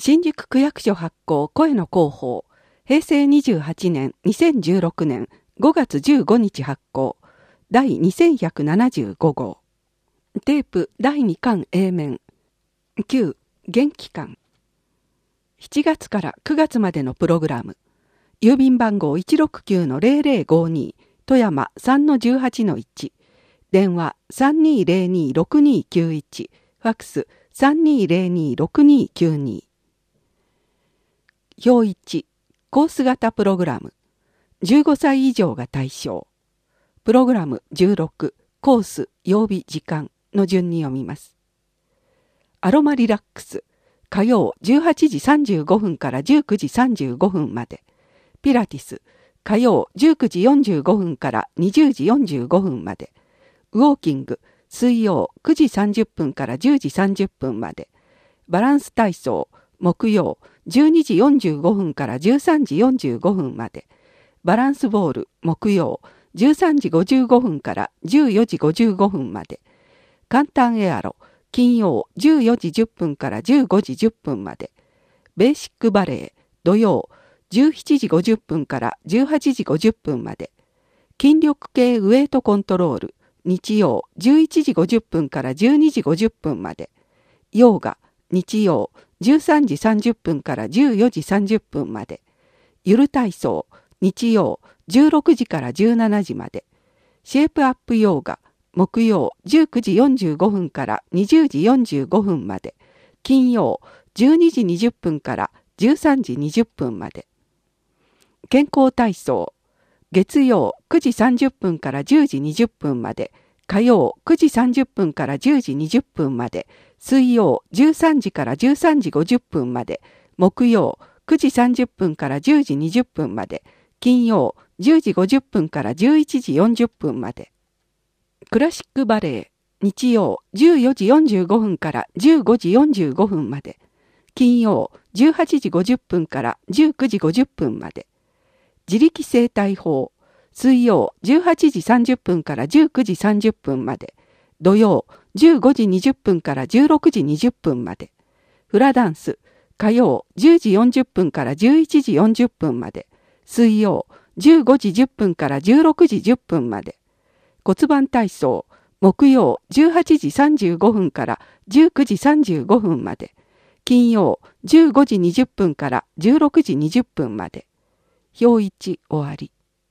新宿区役所発行声の広報、平成28年2016年5月15日発行、第2175号。テープ第2巻 A 面。9、元気館。7月から9月までのプログラム。郵便番号 169-0052、富山 3-18-1。電話 3202-6291。ファックス 3202-6292。表1、コース型プログラム。15歳以上が対象。プログラム16、コース、曜日、時間の順に読みます。アロマリラックス、火曜18時35分から19時35分まで。ピラティス、火曜19時45分から20時45分まで。ウォーキング、水曜9時30分から10時30分まで。バランス体操、木曜12時45分から13時45分まで。バランスボール、木曜13時55分から14時55分まで。簡単エアロ、金曜14時10分から15時10分まで。ベーシックバレエ、土曜17時50分から18時50分まで。筋力系ウエイトコントロール、日曜11時50分から12時50分まで。ヨーガ、日曜13時30分から14時30分まで。ゆる体操、日曜16時から17時まで。シェイプアップヨーガ、木曜19時45分から20時45分まで。金曜12時20分から13時20分まで。健康体操、月曜9時30分から10時20分まで。火曜9時30分から10時20分まで。水曜13時から13時50分まで。木曜9時30分から10時20分まで。金曜10時50分から11時40分まで。クラシックバレエ、日曜14時45分から15時45分まで。金曜18時50分から19時50分まで。自力生態法、水曜18時30分から19時30分まで。土曜15時20分から16時20分まで。フラダンス、火曜10時40分から11時40分まで。水曜15時10分から16時10分まで。骨盤体操、木曜18時35分から19時35分まで。金曜15時20分から16時20分まで。表1終わり。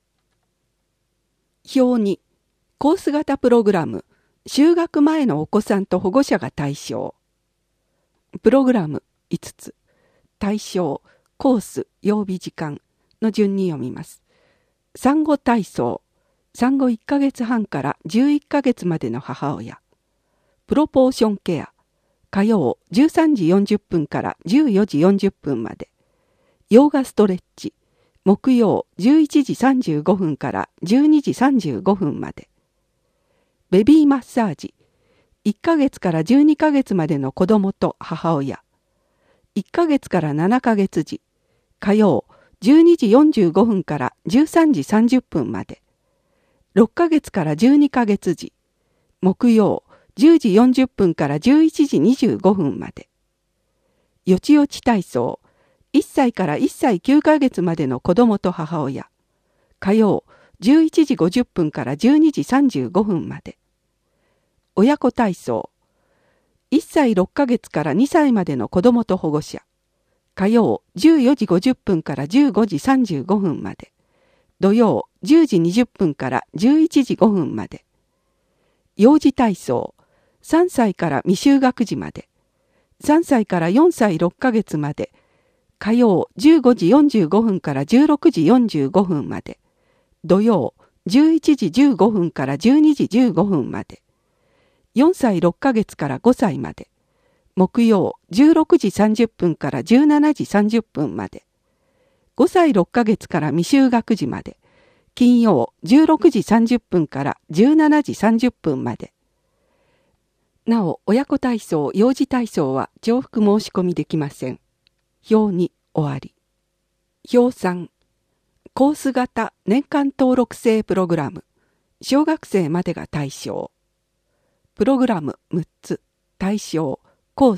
表2、コース型プログラム、就学前のお子さんと保護者が対象。プログラム5つ、対象、コース、曜日、時間の順に読みます。産後体操、産後1ヶ月半から11ヶ月までの母親。プロポーションケア、火曜13時40分から14時40分まで。ヨーガストレッチ、木曜11時35分から12時35分まで。ベビーマッサージ、1ヶ月から12ヶ月までの子供と母親。1ヶ月から7ヶ月時、火曜12時45分から13時30分まで。6ヶ月から12ヶ月時、木曜10時40分から11時25分まで。よちよち体操、1歳から1歳9ヶ月までの子供と母親。火曜11時50分から12時35分まで。親子体操、1歳6ヶ月から2歳までの子供と保護者。火曜14時50分から15時35分まで。土曜10時20分から11時5分まで。幼児体操、3歳から未就学児まで。3歳から4歳6ヶ月まで。火曜15時45分から16時45分まで。土曜11時15分から12時15分まで。4歳6ヶ月から5歳まで。木曜16時30分から17時30分まで。5歳6ヶ月から未就学児まで。金曜16時30分から17時30分まで。なお、親子体操、幼児体操は重複申し込みできません。表2終わり。表3、コース型年間登録制プログラム、小学生までが対象。プログラム6つ、対象、コース、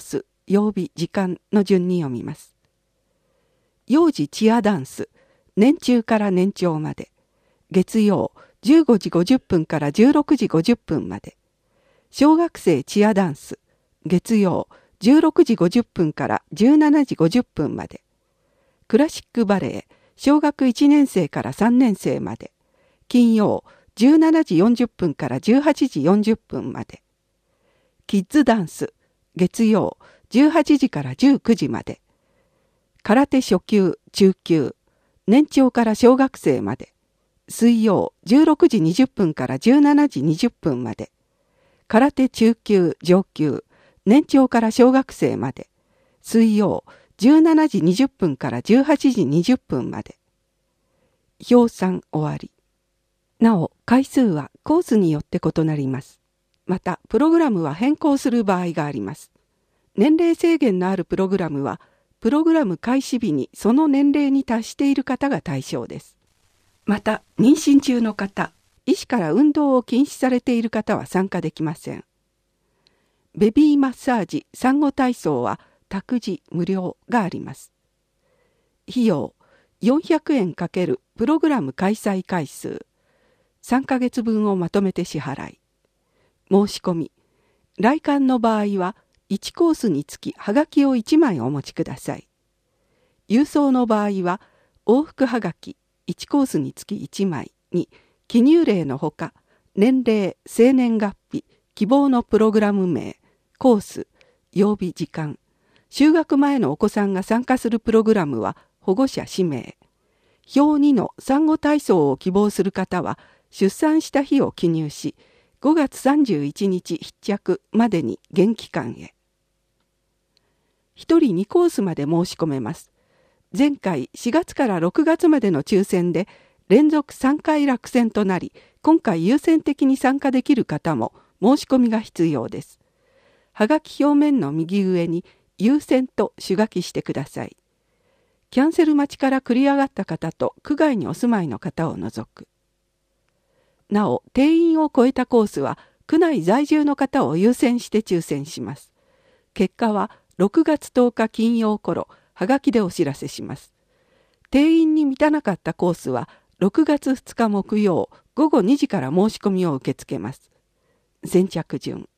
曜日、時間の順に読みます。幼児チアダンス、年中から年長まで。月曜、15時50分から16時50分まで。小学生チアダンス、月曜、16時50分から17時50分まで。クラシックバレエ、小学1年生から3年生まで。金曜、17時40分から18時40分まで。キッズダンス、月曜、18時から19時まで。空手初級、中級、年長から小学生まで。水曜、16時20分から17時20分まで。空手中級、上級、年長から小学生まで。水曜、17時20分から18時20分まで。表3終わり。なお、回数はコースによって異なります。また、プログラムは変更する場合があります。年齢制限のあるプログラムは、プログラム開始日にその年齢に達している方が対象です。また、妊娠中の方、医師から運動を禁止されている方は参加できません。ベビーマッサージ、産後体操は託児無料があります。費用400円×プログラム開催回数、3ヶ月分をまとめて支払い。申し込み、来館の場合は1コースにつきはがきを1枚お持ちください。郵送の場合は往復はがき1コースにつき1枚に記入例のほか、年齢、生年月日、希望のプログラム名、コース、曜日、時間、就学前のお子さんが参加するプログラムは保護者氏名。表2の産後体操を希望する方は出産した日を記入し、5月31日必着までに現期間へ。1人2コースまで申し込めます。前回4月から6月までの抽選で連続3回落選となり、今回優先的に参加できる方も申し込みが必要です。はがき表面の右上に優先と手書きしてください。キャンセル待ちから繰り上がった方と区外にお住まいの方を除く。なお、定員を超えたコースは区内在住の方を優先して抽選します。結果は6月10日金曜頃、はがきでお知らせします。定員に満たなかったコースは6月2日木曜午後2時から申し込みを受け付けます。先着順。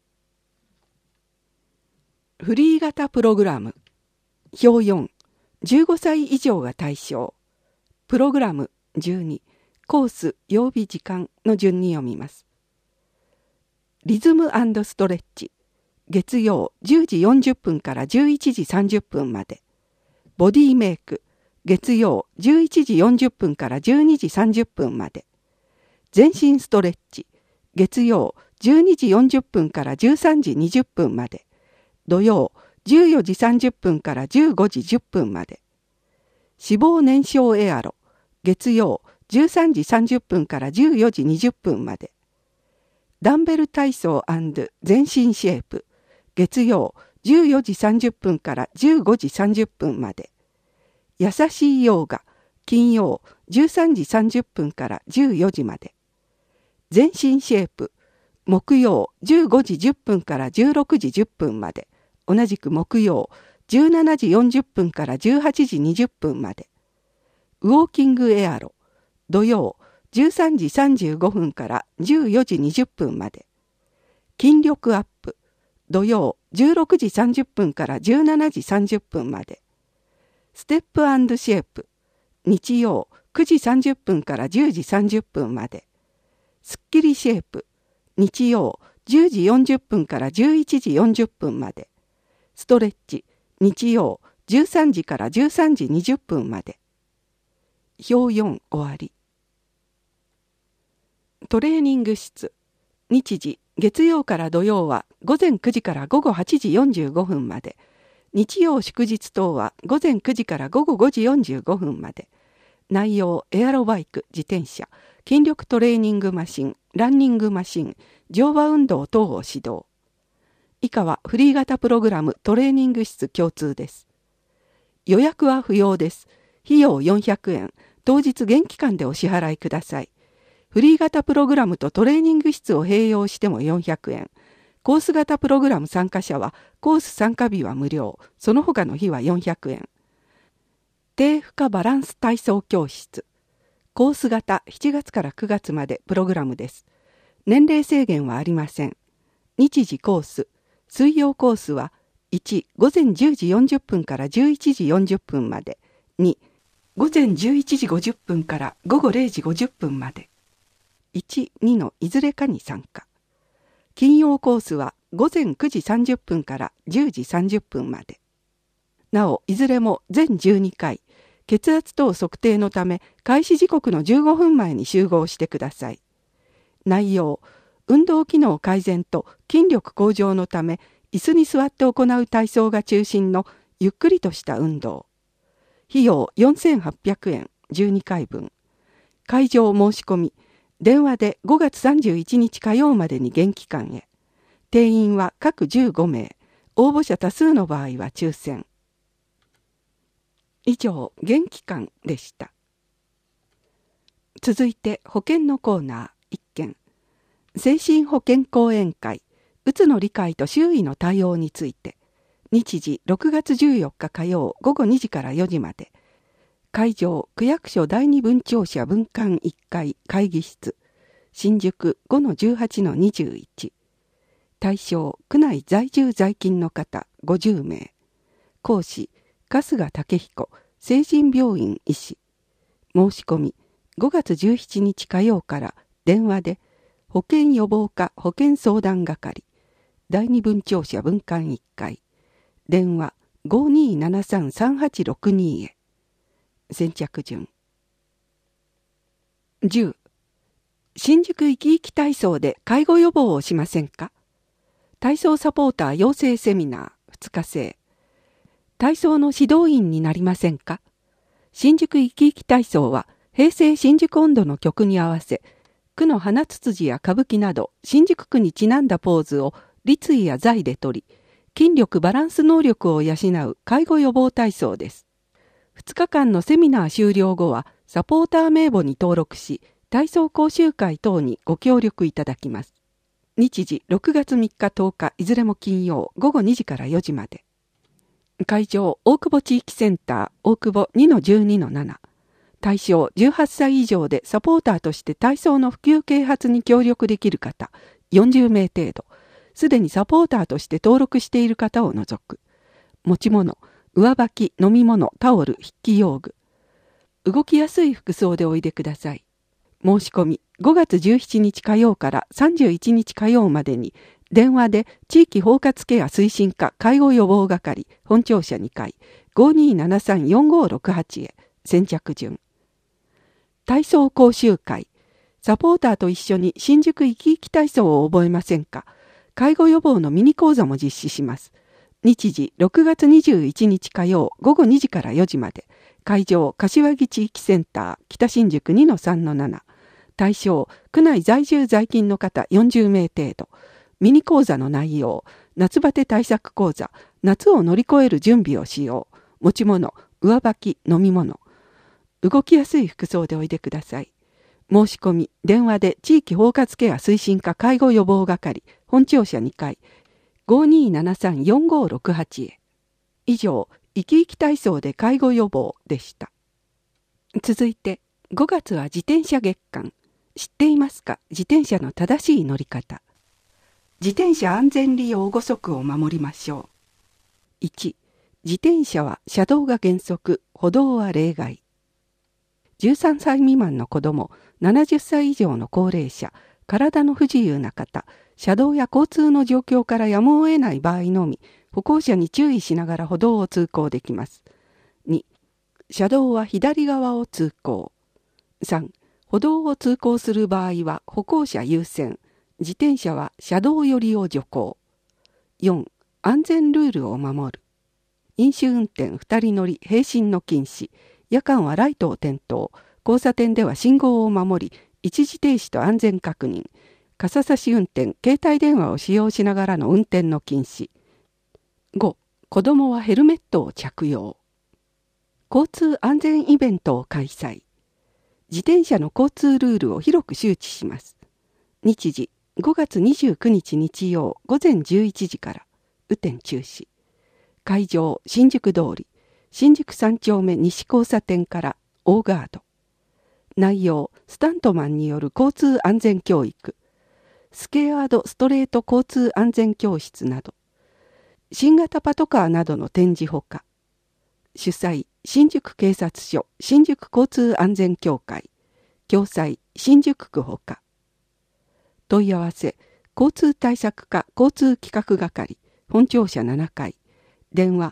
フリー型プログラム。表4、15歳以上が対象。プログラム12、コース、曜日、時間の順に読みます。リズム&ストレッチ。月曜10時40分から11時30分まで。ボディメイク。月曜11時40分から12時30分まで。全身ストレッチ。月曜12時40分から13時20分まで。土曜14時30分から15時10分まで。脂肪燃焼エアロ。月曜13時30分から14時20分まで。ダンベル体操&全身シェイプ。月曜14時30分から15時30分まで。優しいヨガ。金曜13時30分から14時まで。全身シェイプ。木曜15時10分から16時10分まで。同じく木曜17時40分から18時20分まで。ウォーキングエアロ。土曜13時35分から14時20分まで。筋力アップ。土曜16時30分から17時30分まで。ステップ&シェイプ。日曜9時30分から10時30分まで。スッキリシェイプ。日曜10時40分から11時40分まで。ストレッチ。日曜13時から13時20分まで。表4終わり。トレーニング室。日時、月曜から土曜は午前9時から午後8時45分まで。日曜祝日等は午前9時から午後5時45分まで。内容、エアロバイク、自転車、筋力トレーニングマシン、ランニングマシン、乗馬運動等を指導。以下はフリー型プログラムトレーニング室共通です。予約は不要です。費用400円、当日現期間でお支払いください。フリー型プログラムとトレーニング室を併用しても400円、 コース型プログラム参加者はコース参加日は無料、その他の日は400円。低負荷バランス体操教室。コース型7月から9月までプログラムです。年齢制限はありません。日時コース。水曜コースは1、午前10時40分から11時40分まで。2、午前11時50分から午後0時50分まで。1、2のいずれかに参加。金曜コースは午前9時30分から10時30分まで。なお、いずれも全12回、血圧等測定のため開始時刻の15分前に集合してください。内容、運動機能改善と筋力向上のため、椅子に座って行う体操が中心のゆっくりとした運動。費用4800円、12回分。会場申し込み、電話で5月31日火曜までに現期間へ。定員は各15名。応募者多数の場合は抽選。以上、現期間でした。続いて保健のコーナー1件。精神保健講演会、うつの理解と周囲の対応について。日時6月14日火曜午後2時から4時まで。会場、区役所第二分庁舎分館1階会議室。新宿 5-18-21。対象、区内在住在勤の方50名。講師、春日武彦、成人病院医師。申し込み、5月17日火曜から電話で、保健予防課保健相談係、第二分庁舎分館1階。電話 5273-3862 へ。先着順。10、新宿生き生き体操で介護予防をしませんか？体操サポーター養成セミナー2日制。体操の指導員になりませんか？新宿生き生き体操は平成新宿音頭の曲に合わせ、区の花つつじや歌舞伎など新宿区にちなんだポーズを立位や座位で取り、筋力バランス能力を養う介護予防体操です。2日間のセミナー終了後はサポーター名簿に登録し、体操講習会等にご協力いただきます。日時6月3日10日いずれも金曜午後2時から4時まで。会場大久保地域センター大久保 2-12-7。対象18歳以上でサポーターとして体操の普及啓発に協力できる方40名程度。すでにサポーターとして登録している方を除く。持ち物、上履き、飲み物、タオル、筆記用具。動きやすい服装でおいでください。申し込み5月17日火曜から31日火曜までに電話で地域包括ケア推進課介護予防係本庁舎2階 5273-4568 へ。先着順。体操講習会。サポーターと一緒に新宿生き生き体操を覚えませんか？介護予防のミニ講座も実施します。日時6月21日火曜午後2時から4時まで。会場柏木地域センター北新宿 2-3-7。対象区内在住在勤の方40名程度。ミニ講座の内容、夏バテ対策講座、夏を乗り越える準備をしよう。持ち物、上履き、飲み物。動きやすい服装でおいでください。申し込み、電話で地域包括ケア推進課介護予防係、本庁舎2階、5273-4568 へ。以上、生き生き体操で介護予防でした。続いて、5月は自転車月間。知っていますか？自転車の正しい乗り方。自転車安全利用5則を守りましょう。1、自転車は車道が原則、歩道は例外。13歳未満の子ども、70歳以上の高齢者、体の不自由な方、車道や交通の状況からやむを得ない場合のみ、歩行者に注意しながら歩道を通行できます。2、車道は左側を通行。3、歩道を通行する場合は歩行者優先、自転車は車道寄りを徐行。4、安全ルールを守る。飲酒運転2人乗り並進の禁止。夜間はライトを点灯。交差点では信号を守り、一時停止と安全確認。傘差し運転、携帯電話を使用しながらの運転の禁止。5、子供はヘルメットを着用。交通安全イベントを開催。自転車の交通ルールを広く周知します。日時 5月29日日曜午前11時から雨天中止。会場新宿通り、新宿3丁目西交差点から大ガード。内容スタントマンによる交通安全教育、スケアードストレート交通安全教室など、新型パトカーなどの展示ほか、主催新宿警察署新宿交通安全協会、共催新宿区ほか。問い合わせ交通対策課交通企画係本庁舎7階、電話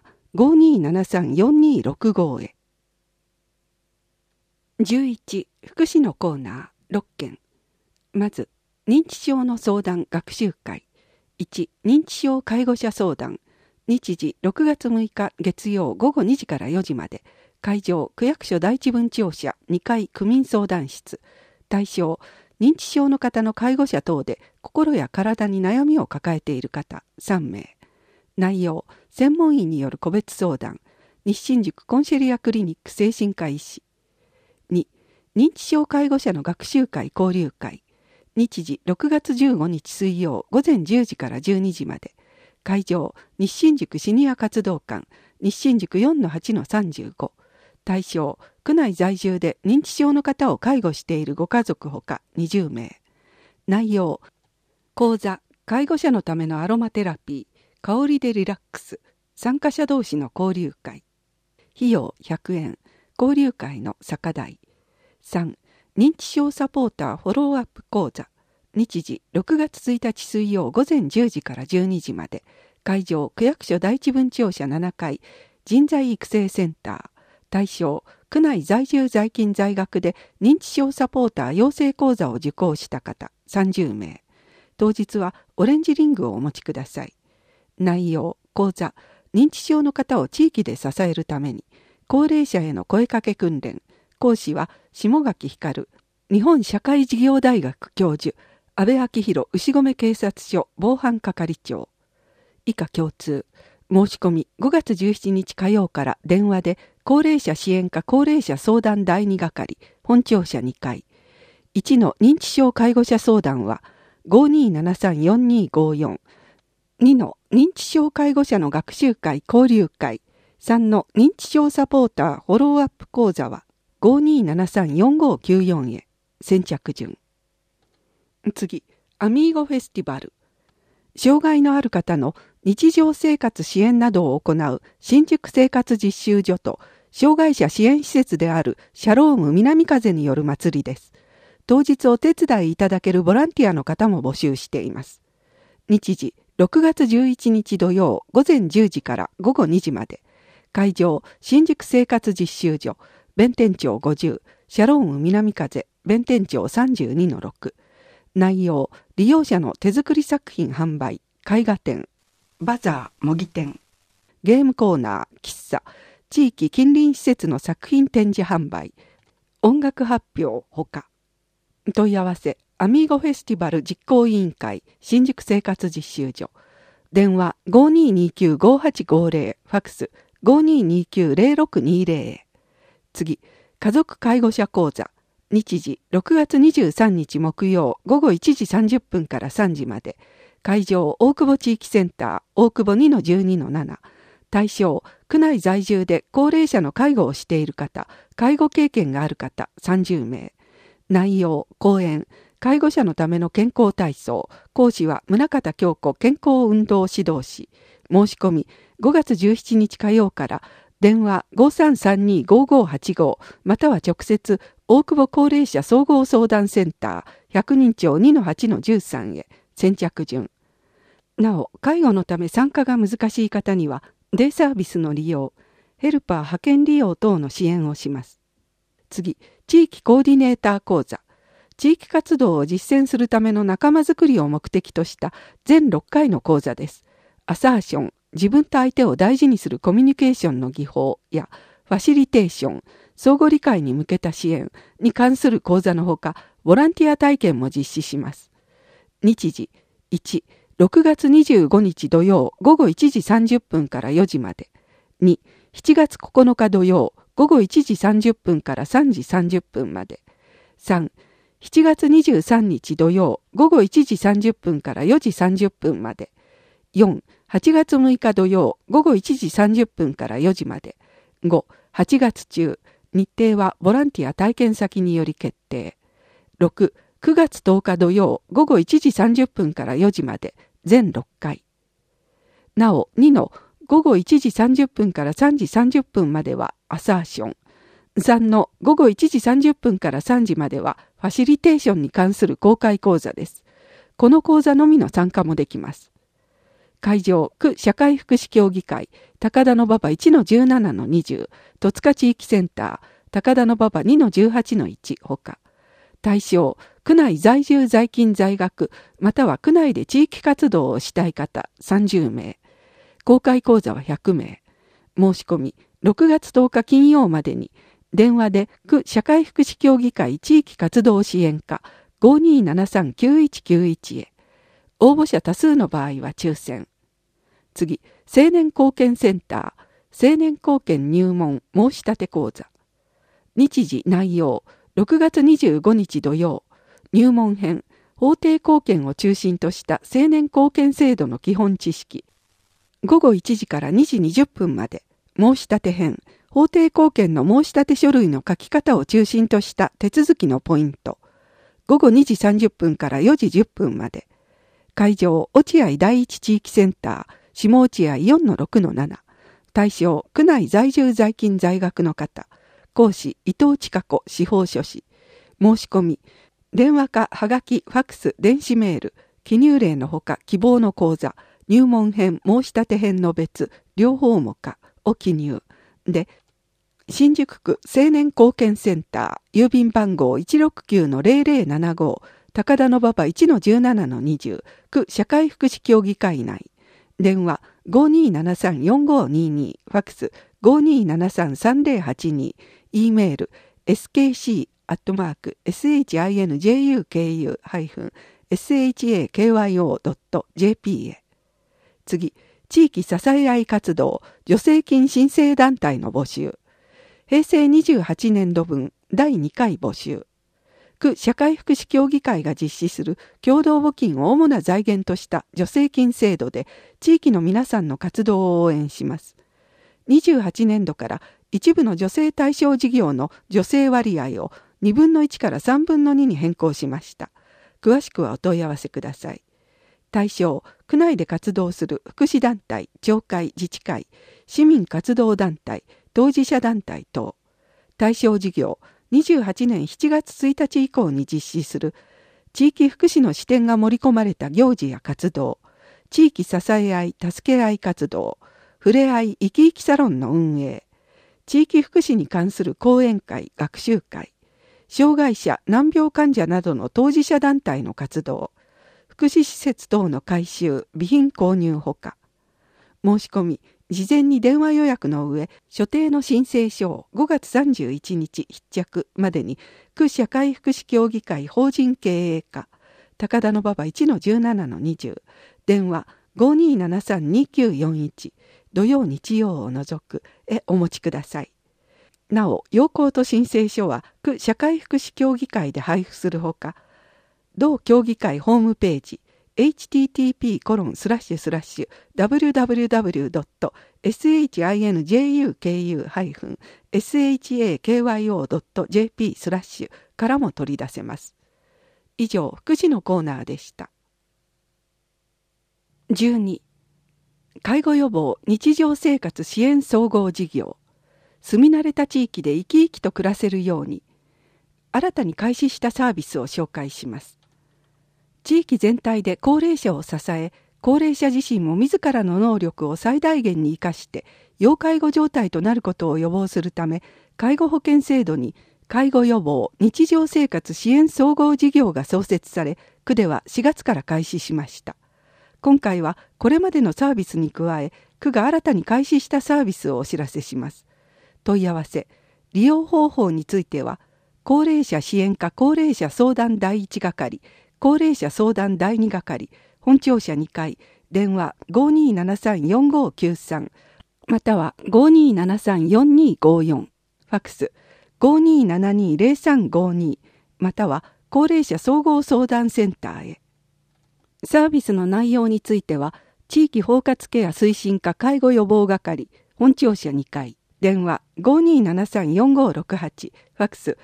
5273-4265 へ。11. 福祉のコーナー6件。まず認知症の相談学習会。1. 認知症介護者相談。日時6月6日月曜午後2時から4時まで。会場区役所第一分庁舎2階区民相談室。対象認知症の方の介護者等で心や体に悩みを抱えている方3名。内容専門医による個別相談。西新宿コンシェリアクリニック精神科医師。2. 認知症介護者の学習会交流会。日時6月15日水曜午前10時から12時まで。会場西新宿シニア活動館西新宿 4-8-35。対象区内在住で認知症の方を介護しているご家族ほか20名。内容講座介護者のためのアロマテラピー香りでリラックス参加者同士の交流会。費用100円交流会の酒代。3. 認知症サポーターフォローアップ講座。日時6月1日水曜午前10時から12時まで。会場区役所第一分庁舎7階人材育成センター。対象区内在住在勤在学で認知症サポーター養成講座を受講した方30名。当日はオレンジリングをお持ちください。内容講座認知症の方を地域で支えるために高齢者への声かけ訓練。講師は下垣光日本社会事業大学教授安倍明弘牛込警察署防犯係長。以下共通。申し込み5月17日火曜から電話で高齢者支援課高齢者相談第2係本庁舎2階。1の認知症介護者相談は 5273-4254。2の認知症介護者の学習会交流会。3の認知症サポーターフォローアップ講座は 5273-4594 へ。先着順。次、アミーゴフェスティバル。障害のある方の日常生活支援などを行う新宿生活実習所と障害者支援施設であるシャローム南風による祭りです。当日お手伝いいただけるボランティアの方も募集しています。日時6月11日土曜午前10時から午後2時まで。会場新宿生活実習所弁天町50シャローム南風弁天町 32-6。内容利用者の手作り作品販売絵画展バザー模擬店ゲームコーナー喫茶地域近隣施設の作品展示販売音楽発表ほか。問い合わせアミーゴフェスティバル実行委員会新宿生活実習所。電話 5229-5850 ファクス 5229-0620。次、家族介護者講座。日時6月23日木曜午後1時30分から3時まで。会場大久保地域センター大久保 2-12-7。対象区内在住で高齢者の介護をしている方介護経験がある方30名。内容講演介護者のための健康体操。講師は宗像京子健康運動指導士。申し込み5月17日火曜から電話 5332-5585 または直接大久保高齢者総合相談センター百人町 2-8-13 へ。先着順。なお介護のため参加が難しい方にはデイサービスの利用ヘルパー派遣利用等の支援をします。次、地域コーディネーター講座。地域活動を実践するための仲間づくりを目的とした全6回の講座です。アサーション、自分と相手を大事にするコミュニケーションの技法やファシリテーション、相互理解に向けた支援に関する講座のほか、ボランティア体験も実施します。日時、1、6月25日土曜午後1時30分から4時まで。2、7月9日土曜午後1時30分から3時30分まで。3、 7月23日土曜午後1時30分から4時30分まで。4、8月6日土曜午後1時30分から4時まで。5、8月中、日程はボランティア体験先により決定。6、9月10日土曜午後1時30分から4時まで。全6回。なお、2の午後1時30分から3時30分まではアサーション。3の午後1時30分から3時まではファシリテーションに関する公開講座です。この講座のみの参加もできます。会場、区社会福祉協議会、高田馬場 1-17-20、戸塚地域センター、高田馬場 2-18-1 ほか。対象、区内在住在勤在学、または区内で地域活動をしたい方30名。公開講座は100名。申し込み、6月10日金曜までに、電話で区社会福祉協議会地域活動支援課 5273-9191 へ。応募者多数の場合は抽選。次、青年貢献センター、青年貢献入門申し立て講座。日時内容、6月25日土曜、入門編、法定貢献を中心とした青年貢献制度の基本知識。午後1時から2時20分まで、申し立て編、法定貢献の申し立て書類の書き方を中心とした手続きのポイント。午後2時30分から4時10分まで。会場、落合第一地域センター、下落合 4-6-7。対象、区内在住在勤在学の方。講師、伊藤千佳子司法書士。申し込み、電話かはがき、ファクス、電子メール、記入例のほか希望の講座、入門編、申し立て編の別、両方もかを記入。で、新宿区青年貢献センター、郵便番号 169-0075、高田馬場 1-17-20、区社会福祉協議会内。電話 5273-4522、ファクス 5273-3082、E メール skc@shinjuku-shakyo.jp へ。次、地域支え合い活動助成金申請団体の募集。平成28年度分第2回募集。区社会福祉協議会が実施する共同募金を主な財源とした助成金制度で地域の皆さんの活動を応援します。28年度から一部の助成対象事業の助成割合を2分の1から3分の2に変更しました。詳しくはお問い合わせください。対象、区内で活動する福祉団体、町会、自治会、市民活動団体、当事者団体等。対象事業、28年7月1日以降に実施する地域福祉の視点が盛り込まれた行事や活動、地域支え合い、助け合い活動、ふれあい生き生きサロンの運営、地域福祉に関する講演会、学習会、障害者、難病患者などの当事者団体の活動、福祉施設等の改修、備品購入ほか。申し込み、事前に電話予約の上、所定の申請書を5月31日必着までに、区社会福祉協議会法人経営課、高田馬場 1-17-20、電話 5273-2941、土曜日曜を除くへお持ちください。なお、要項と申請書は区社会福祉協議会で配布するほか、同協議会ホームページ、http://www.shinjuku-shakyo.jp/ からも取り出せます。以上、福祉のコーナーでした。12、介護予防日常生活支援総合事業。住み慣れた地域で生き生きと暮らせるように、新たに開始したサービスを紹介します。地域全体で高齢者を支え、高齢者自身も自らの能力を最大限に生かして、要介護状態となることを予防するため、介護保険制度に介護予防日常生活支援総合事業が創設され、区では4月から開始しました。今回はこれまでのサービスに加え、区が新たに開始したサービスをお知らせします。問い合わせ、利用方法については、高齢者支援課高齢者相談第1係、高齢者相談第2係、本庁舎2階、電話 5273-4593、または 5273-4254、ファクス 5272-0352、または高齢者総合相談センターへ。サービスの内容については、地域包括ケア推進課介護予防係、本庁舎2階、電話 5273-4568、ファクス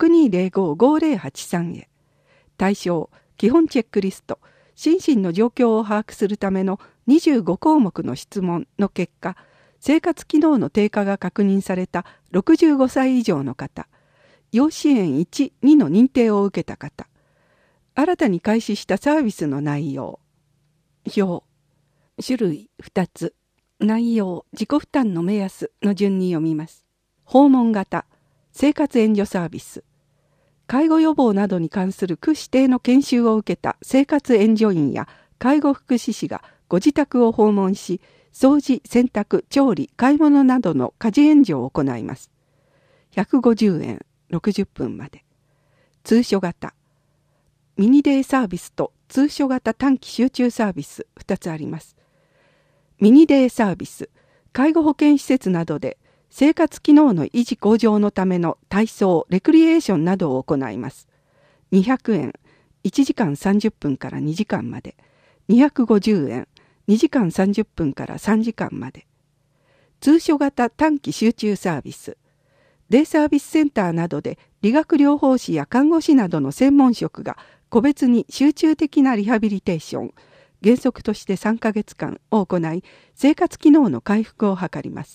6205-5083 へ。対象、基本チェックリスト、心身の状況を把握するための25項目の質問の結果、生活機能の低下が確認された65歳以上の方、要支援1、2の認定を受けた方、新たに開始したサービスの内容、表、種類2つ、内容、自己負担の目安の順に読みます。訪問型、生活援助サービス。介護予防などに関する区指定の研修を受けた生活援助員や介護福祉士がご自宅を訪問し、掃除、洗濯、調理、買い物などの家事援助を行います。150円、60分まで。通所型。ミニデイサービスと通所型短期集中サービス2つあります。ミニデイサービス、介護保険施設などで生活機能の維持向上のための体操、レクリエーションなどを行います。200円、1時間30分から2時間まで。250円、2時間30分から3時間まで。通所型短期集中サービス。デイサービスセンターなどで理学療法士や看護師などの専門職が個別に集中的なリハビリテーション、原則として3ヶ月間を行い、生活機能の回復を図ります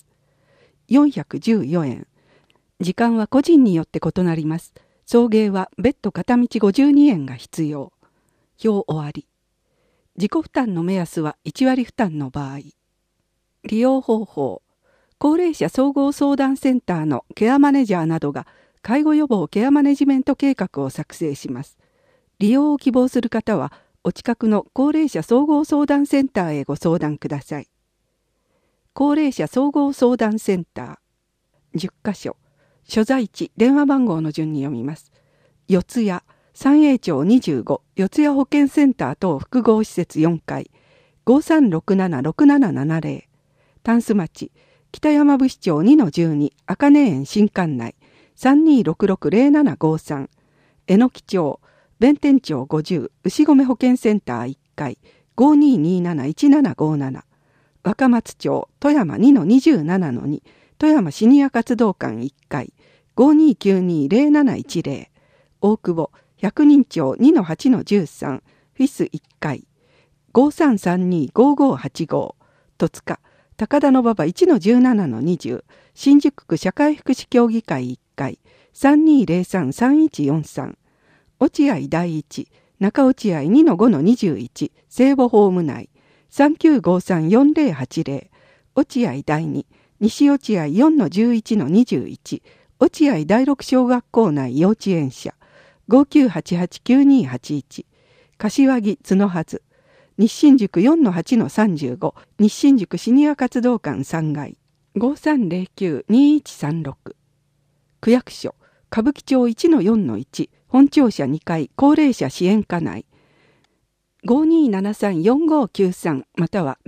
。414円。時間は個人によって異なります。送迎は別途片道52円が必要。表終わり。自己負担の目安は1割負担の場合。利用方法。高齢者総合相談センターのケアマネージャーなどが介護予防ケアマネジメント計画を作成します。利用を希望する方は、お近くの高齢者総合相談センターへご相談ください。高齢者総合相談センター。10カ所。所在地、電話番号の順に読みます。四谷、三栄町25、四谷保健センター等複合施設4階、5367-6770。タンス町、北山伏町2-12、茜園新館内、32660753。榎木町、弁天町50、牛込保健センター1階、5227-1757。若松町、富山2-27-2、富山シニア活動館1階、5292-0710。大久保、百人町2-8-13、フィス1階、5332-5585。戸塚、高田馬場 1-17-20、新宿区社会福祉協議会1階、3203-3143。落合第一、中落合 2-5-21、聖母ホーム内、3953-4080。落合第二、西落合 4-11-21、落合第六小学校内幼稚園舎、5988-9281。柏木角はず、日新宿 4-8-35、日新宿シニア活動館3階、5309-2136。区役所、歌舞伎町 1-4-1、本庁舎2階高齢者支援課内、5273-4593または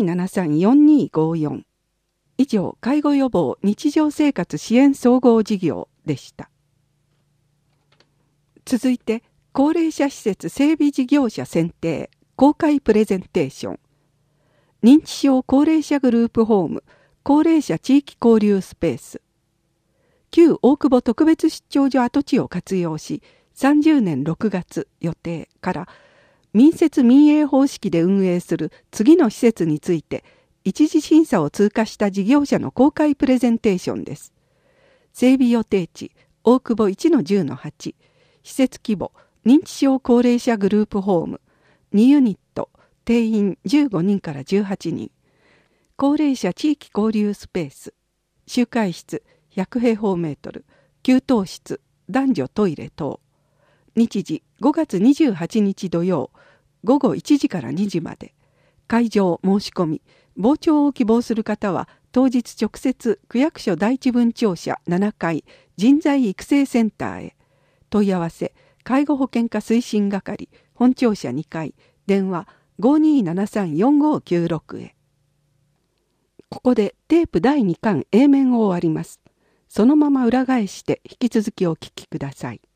5273-4254。以上、介護予防日常生活支援総合事業でした。続いて、高齢者施設整備事業者選定公開プレゼンテーション。認知症高齢者グループホーム高齢者地域交流スペース。旧大久保特別出張所跡地を活用し、30年6月予定から民設民営方式で運営する次の施設について一次審査を通過した事業者の公開プレゼンテーションです。整備予定地大久保 1-10-8、施設規模認知症高齢者グループホーム2ユニット、定員15人から18人、高齢者地域交流スペース、集会室100平方メートル、給湯室、男女トイレ等。日時5月28日土曜、午後1時から2時まで。会場申し込み、傍聴を希望する方は、当日直接区役所第一分庁舎7階人材育成センターへ。問い合わせ、介護保険課推進係、本庁舎2階、電話 5273-4596 へ。ここでテープ第2巻 A 面を終わります。そのまま裏返して引き続きお聞きください。